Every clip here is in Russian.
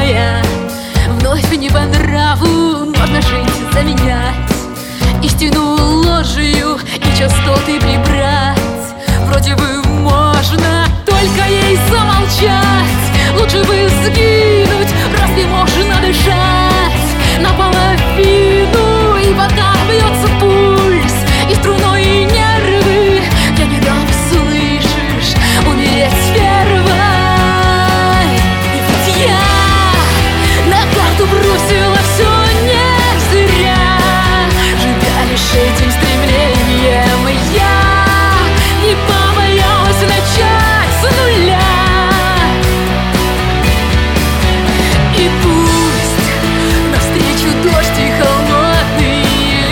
меня. Вновь не по нраву можно жить, заменять истину ложью и частоты прибрать. Вроде бы можно только ей замолчать, лучше бы сгинуть, разве можно дышать наполовину? И вода бьется пульс, и струной и нервы. Я не дам, слышишь, умереть первой. И ведь я на карту бросила все не зря, живя лишь этим стремлением. Я не побоялась начать с нуля. И пусть навстречу дождь и холодный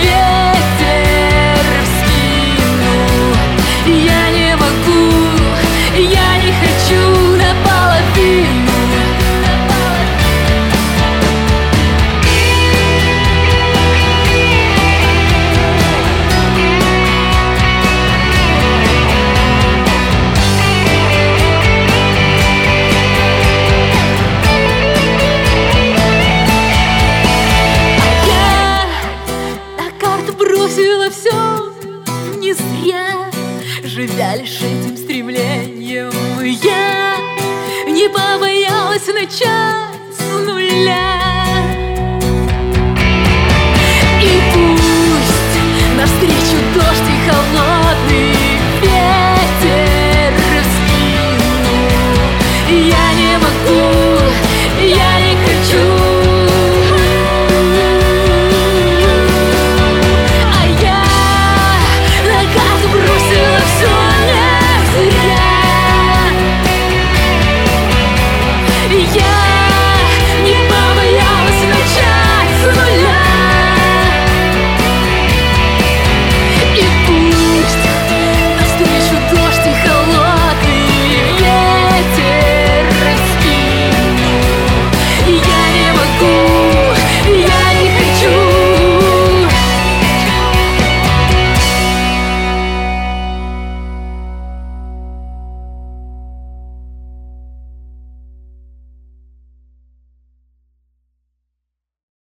ветер в спину, я не могу, я не хочу наполовину. Бросила все не зря, живя лишь этим стремлением. Я не побоялась начать с нуля.